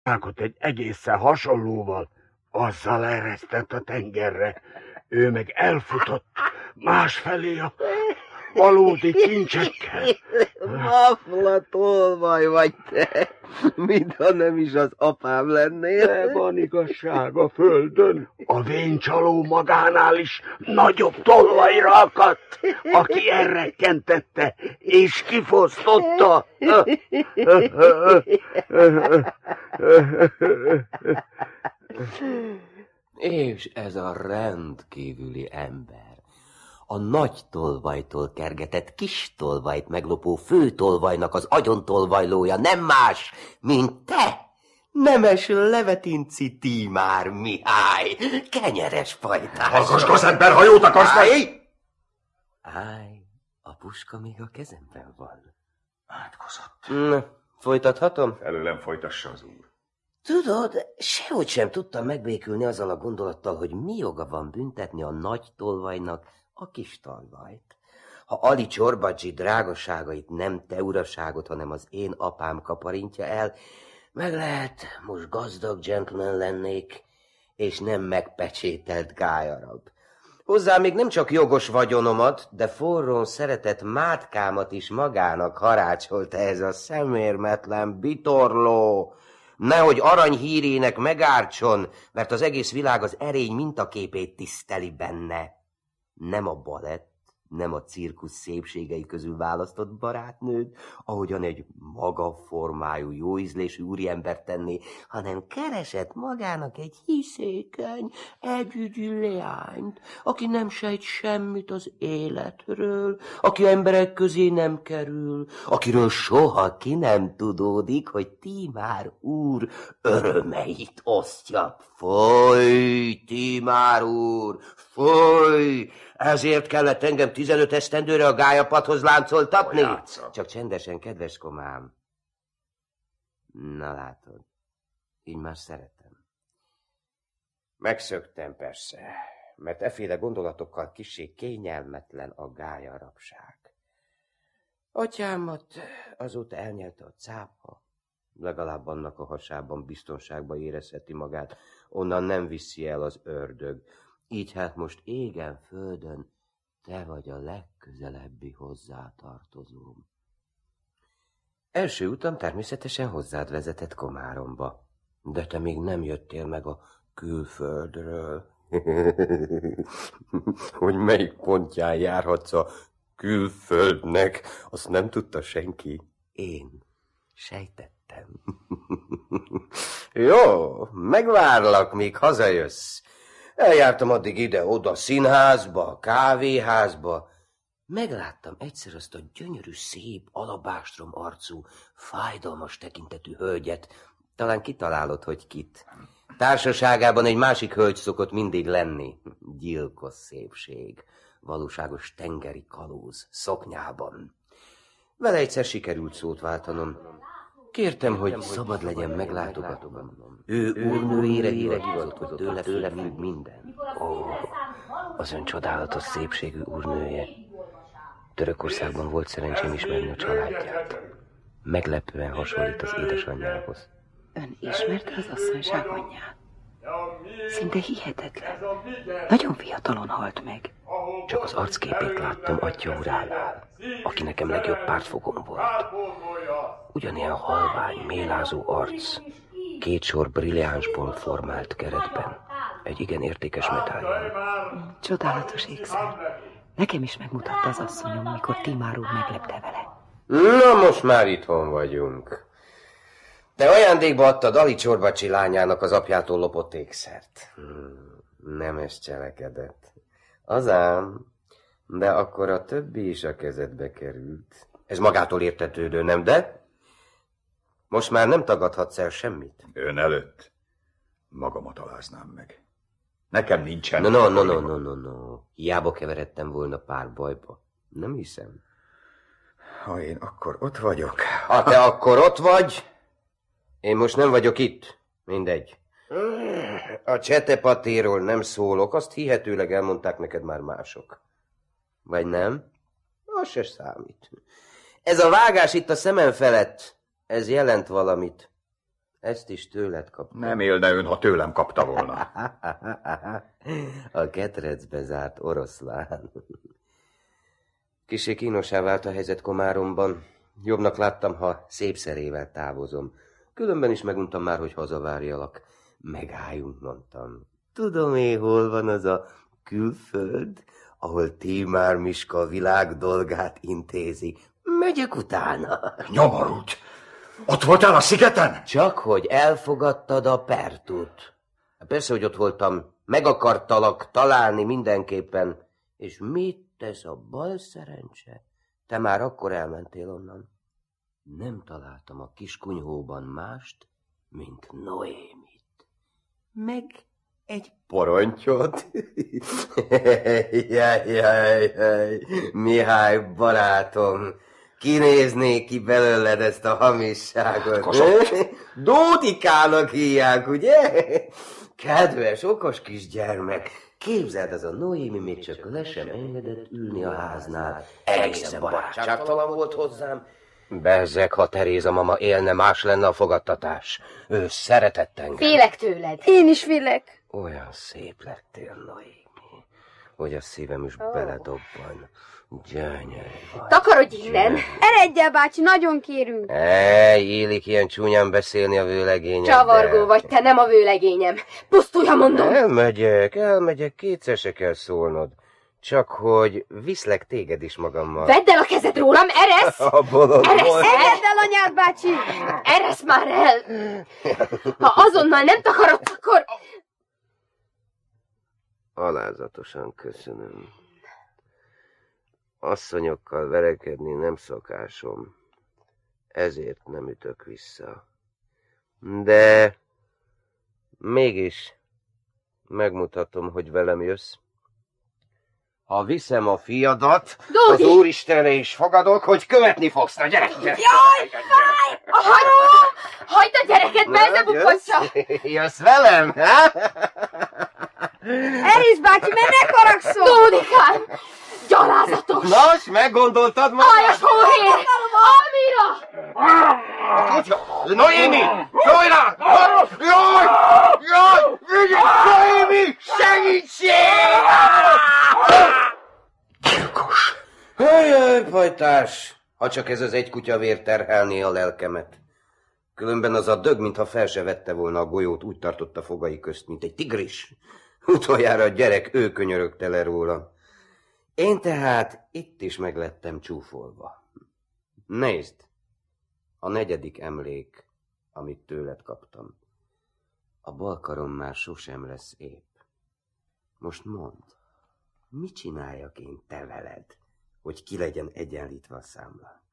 Ákot egy egészen hasonlóval, azzal eresztett a tengerre. Ő meg elfutott másfelé a valódi kincsekkel. Maflatolvaj vagy te, mintha nem is az apám lennél. De van igazság a földön. A véncsaló magánál is nagyobb tolvajra akadt, aki elrekkentette és kifosztotta. És ez a rendkívüli ember a nagy tolvajtól kergetett kis tolvajt meglopó főtolvajnak az agyontolvajlója nem más, mint te, nemes Levetinci Tímár Mihály, kenyeres pajtás. Hallgass, gazember, ha jót akarsz meg! Állj, a puska még a kezemben van. Átkozott. Folytathatom? Előlem folytassa az úr. Tudod, sehogy sem tudtam megbékülni azzal a gondolattal, hogy mi joga van büntetni a nagy tolvajnak a kis tolvajt. Ha Ali Csorbadzsi drágaságait nem te uraságot, hanem az én apám kaparintja el, meg lehet, most gazdag gentleman lennék, és nem megpecsételt gályarab. Hozzá még nem csak jogos vagyonomat, de forrón szeretett mátkámat is magának harácsolta ez a szemérmetlen bitorló. Nehogy aranyhírének megártson, mert az egész világ az erény mintaképét tiszteli benne. Nem a balett, nem a cirkusz szépségei közül választott barátnőd, ahogyan egy maga formájú, jóízlésű úriember tenné, hanem keresett magának egy hiszékeny, együgyű leányt, aki nem sejt semmit az életről, aki emberek közé nem kerül, akiről soha ki nem tudódik, hogy Tímár úr örömeit osztja. Folyj, Tímár úr, folyj! Ezért kellett engem 15 esztendőre a gályapadhoz láncoltatni? Csak csendesen, kedves komám. Na látod, így már szeretem. Megszöktem persze, mert efféle gondolatokkal kissé kényelmetlen a gályarabság. Atyámat azóta elnyelte a cápa, legalább annak a hasában biztonságban érezheti magát, onnan nem viszi el az ördög. Így hát most égen földön te vagy a legközelebbi hozzátartozóm. Első utam természetesen hozzád vezetett Komáromba, de te még nem jöttél meg a külföldről. Hogy melyik pontján járhatsz a külföldnek, azt nem tudta senki. Én sejtettem. Jó, megvárlak, míg hazajössz. Eljártam addig ide-oda, színházba, kávéházba. Megláttam egyszer azt a gyönyörű, szép, alabástrom arcú, fájdalmas tekintetű hölgyet. Talán kitalálod, hogy kit. Társaságában egy másik hölgy szokott mindig lenni. Gyilkos szépség, valóságos tengeri kalóz, szoknyában. Vele egyszer sikerült szót váltanom. Kértem, hogy szabad legyen meglátogatnom. Ő úrnőjére hivatott, hogy tőle függ minden. Ó, az ön csodálatos szépségű úrnője. Törökországban volt szerencsém ismerni a családját. Meglepően hasonlít az édesanyjához. Ön ismerte az asszonyság anyját? Szinte hihetetlen. Nagyon fiatalon halt meg. Csak az arcképét láttam atya uránál, aki nekem legjobb pártfogom volt. Ugyanilyen halvány, mélázó arc, 2 sor brilliánsból formált keretben, egy igen értékes medáljon. Csodálatos ékszer. Nekem is megmutatta az asszonyom, mikor Tímár úr meglepte vele. Na, most már itthon vagyunk. Te ajándékba adtad Ali Csorbadzsi lányának az apjától lopott ékszert. Nem ez cselekedett. Az ám, de akkor a többi is a kezedbe került. Ez magától értetődő, nem de? Most már nem tagadhatsz el semmit. Ön előtt magamat aláznám meg. Nekem nincsen... No. Hiába keveredtem volna pár bajba. Nem hiszem. Ha én akkor ott vagyok... Ha te akkor ott vagy, én most nem vagyok itt. Mindegy. A csetepatéról nem szólok, azt hihetőleg elmondták neked már mások. Vagy nem? Az se számít. Ez a vágás itt a szemem felett, ez jelent valamit. Ezt is tőled kaptam. Nem élne ön, ha tőlem kapta volna. A ketrecbe zárt oroszlán. Kissé kínosá vált a helyzet Komáromban. Jobbnak láttam, ha szép szerével távozom. Különben is meguntam már, hogy hazavárjalak. Megálljunk, mondtam. Tudom én, hol van az a külföld, ahol Tímár Miska a világ dolgát intézi. Megyek utána. Nyomorult! Ott voltál a szigeten? Csak hogy elfogadtad a pertut. Persze, hogy ott voltam. Meg akartalak találni mindenképpen. És mit tesz a bal szerencse? Te már akkor elmentél onnan. Nem találtam a kis kunyhóban mást, mint Noémit. Meg egy porontyot. Jaj, Mihály barátom, kinéznék ki belőled ezt a hamisságot. Dódikának hívják, ugye? Kedves, okos kisgyermek, képzeld, ez a Noémi még csak le sem engedett ülni a háznál. Egészen barátságtalan volt hozzám. Bezzeg, ha Teréza mama élne, más lenne a fogadtatás. Ő szeretett engem. Félek tőled. Én is félek. Olyan szép lettél, Noémi, hogy a szívem is beledobban. Gyönyörű vagy. Takarodj innen! Eredj el, bácsi, nagyon kérünk. Illik ilyen csúnyán beszélni a vőlegényeddel. Csavargó vagy, te nem a vőlegényem. Pusztulj, ha mondom! Elmegyek, kétszer se kell szólnod. Csak hogy viszlek téged is magammal. Vedd el a kezed rólam, eresz! A bolond Eresz volt. el! Engedd el, anyád, bácsi! Eresz már el! Ha azonnal nem takarodsz, akkor... Alázatosan köszönöm. Asszonyokkal verekedni nem szokásom. Ezért nem ütök vissza. De mégis megmutatom, hogy velem jössz. Ha viszem a fiadat, Dódi! az Úristenre is fogadok, hogy követni fogsz. Na, gyere! Jaj, fáj! Hagyd a gyereket, belzebukocsa! Jössz velem? Erész, bácsi, mert ne haragszol! Dódikám! Gyalázatos! Nos, meggondoltad magad? Aljas hóhér! Almira! Noémi! Szólj rá! Jaj! Noémi! Segítség! Gyilkos! Jaj, pajtás! Ha csak ez az egy kutyavér terhelné a lelkemet. Különben az a dög, mintha fel se vette volna a golyót, úgy tartotta fogai közt, mint egy tigris. Utoljára a gyerek ő könyörögte le róla. Én tehát itt is meglettem csúfolva. Nézd, a 4. emlék, amit tőled kaptam. A bal karom már sosem lesz épp. Most mondd, mit csináljak én te veled, hogy ki legyen egyenlítve a számlák?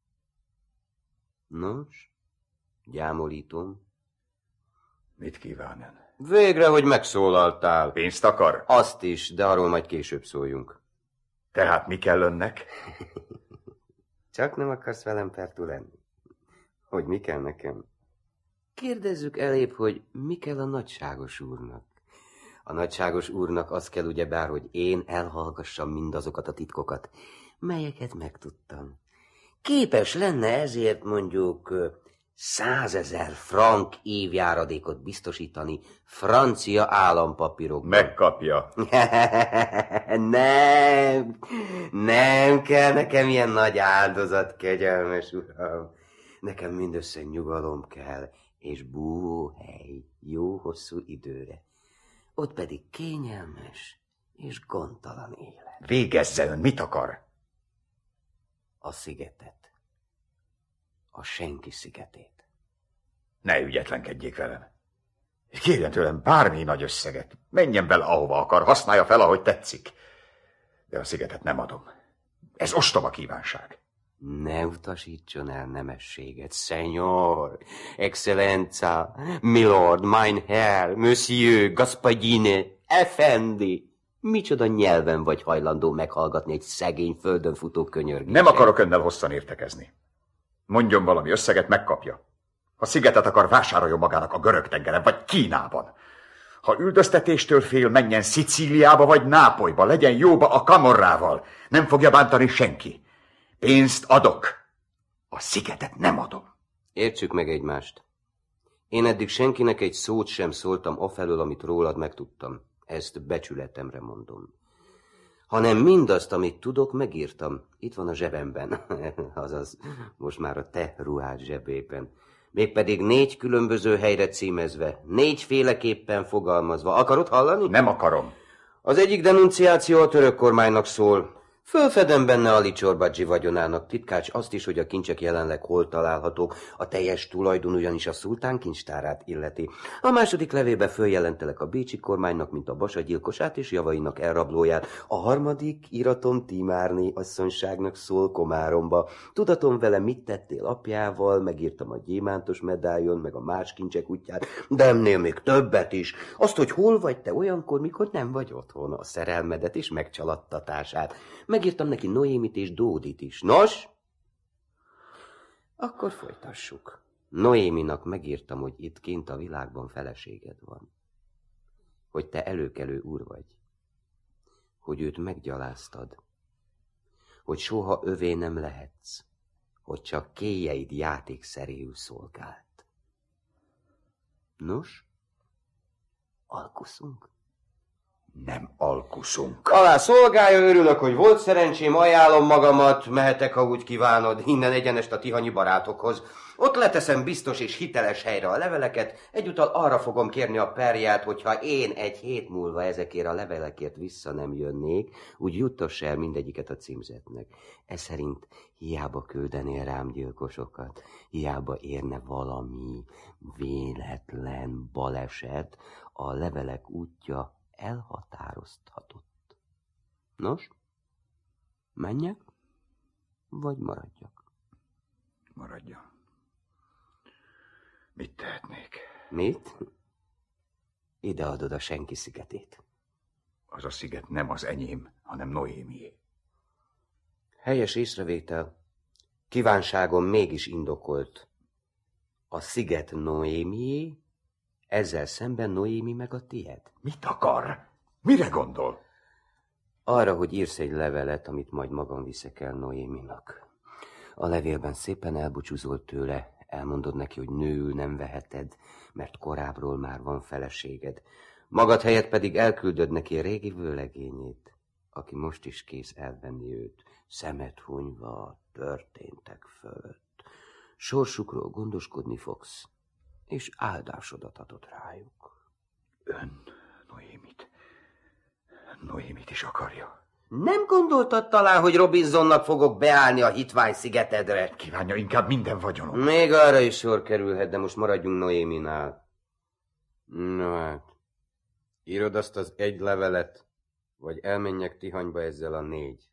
Nos, gyámolítom. Mit kíván ön? Végre, hogy megszólaltál. Pénzt akar? Azt is, de arról majd később szóljunk. Tehát mi kell önnek? Csak nem akarsz velem pertú lenni? Hogy mi kell nekem? Kérdezzük elébb, hogy mi kell a nagyságos úrnak. A nagyságos úrnak az kell ugyebár, hogy én elhallgassam mindazokat a titkokat, melyeket megtudtam. Képes lenne ezért mondjuk 100 000 frank évjáradékot biztosítani francia állampapírokban. Megkapja. Nem kell nekem ilyen nagy áldozat, kegyelmes uram. Nekem mindössze nyugalom kell, és búvóhely jó hosszú időre. Ott pedig kényelmes és gondtalan élet. Végezze ön, mit akar? A szigetet. A senki szigetét. Ne ügyetlenkedjék velem. Kérjen tőlem bármi nagy összeget. Menjen bele, ahova akar, használja fel, ahogy tetszik. De a szigetet nem adom. Ez ostoba kívánság. Ne utasítson el nemességet, Senyor, Excellenza, Milord, mein Herr, Monsieur, Gaspadine, Effendi. Micsoda nyelven vagy hajlandó meghallgatni egy szegény földön futó könyörgését? Nem akarok önnel hosszan értekezni. Mondjon valami összeget, megkapja. Ha szigetet akar, vásároljon magának a Görög-tengeren, vagy Kínában. Ha üldöztetéstől fél, menjen Szicíliába, vagy Nápolyba, legyen jóba a Camorrával. Nem fogja bántani senki. Pénzt adok. A szigetet nem adom. Értsük meg egymást. Én eddig senkinek egy szót sem szóltam afelől, amit rólad megtudtam. Ezt becsületemre mondom. Hanem mindazt, amit tudok, megírtam. Itt van a zsebemben. Azaz, most már a te ruhád zsebében. Mégpedig 4 különböző helyre címezve, 4 féleképpen fogalmazva. Akarod hallani? Nem akarom. Az egyik denunciáció a török kormánynak szól. Fölfedem benne Ali Csorbadzsi vagyonának, titkács, azt is, hogy a kincsek jelenleg hol találhatók. A teljes tulajdon ugyanis a szultán kincstárát illeti. A második levélbe följelentelek a bécsi kormánynak, mint a Basa gyilkosát és javainak elrablóját. A harmadik iratom Tímárné asszonyságnak szól Komáromba. Tudatom vele, mit tettél apjával, megírtam a gyémántos medályon, meg a más kincsek útját, de ennél még többet is. Azt, hogy hol vagy te olyankor, mikor nem vagy otthon, a szerelmedet és megcsalattatását. Megírtam neki Noémit és Dódit is. Nos? Akkor folytassuk. Noéminak megírtam, hogy itt kint a világban feleséged van. Hogy te előkelő úr vagy. Hogy őt meggyaláztad. Hogy soha övé nem lehetsz. Hogy csak kéjeid játékszeréül szolgált. Nos? Alkuszunk? Nem alkuszunk. Alá szolgálja, örülök, hogy volt szerencsém, ajánlom magamat, mehetek, ha úgy kívánod, innen egyenest a tihanyi barátokhoz. Ott leteszem biztos és hiteles helyre a leveleket, egyúttal arra fogom kérni a perját, hogyha én 1 hét múlva ezekért a levelekért vissza nem jönnék, úgy juttass el mindegyiket a címzetnek. Ez szerint hiába küldenél rám gyilkosokat, hiába érne valami véletlen baleset, a levelek útja elhatározhatott. Nos, menjek, vagy maradjak? Maradjon. Mit tehetnék? Mit? Ide adod a senki szigetét. Az a sziget nem az enyém, hanem Noémié. Helyes észrevétel. Kívánságom mégis indokolt. A sziget Noémié, ezzel szemben Noémi meg a tied. Mit akar? Mire gondol? Arra, hogy írsz egy levelet, amit majd magam viszek el Noéminak. A levélben szépen elbúcsúzol tőle, elmondod neki, hogy nőül nem veheted, mert korábbról már van feleséged. Magad helyett pedig elküldöd neki a régi vőlegényét, aki most is kész elvenni őt, szemet hunyva történtek fölött. Sorsukról gondoskodni fogsz, és áldásodat adod rájuk. Ön Noémit is akarja. Nem gondoltad talán, hogy Robinsonnak fogok beállni a hitvány szigetedre? Kívánja inkább minden vagyonom. Még arra is sor kerülhet, de most maradjunk Noéminál. No hát, írod azt az 1 levelet, vagy elmenjek Tihanyba ezzel a 4.